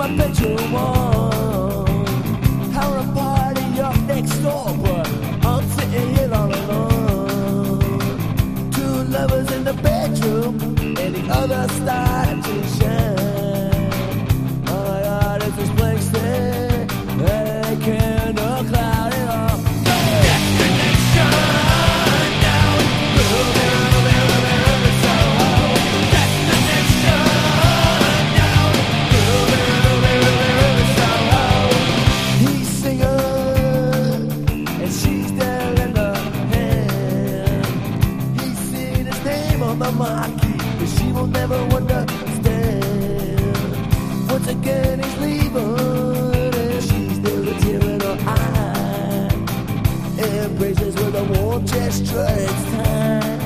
my bedroom wall. Having a party up next door, but I'm sitting here all alone. Two lovers in the bedroom, and the other starting to shine. Oh my God, it's this place there. They can't cloud it up. Destination down, moving, moving, moving, moving so low. Destination down, moving, moving, moving, moving so low. He's singing, and she's there in the hand. He's seen his name on the marquee, but she will never understand. Once again, he's leaving, and she's there with a tear in her eye. Embraces with a warm gesture, it's time.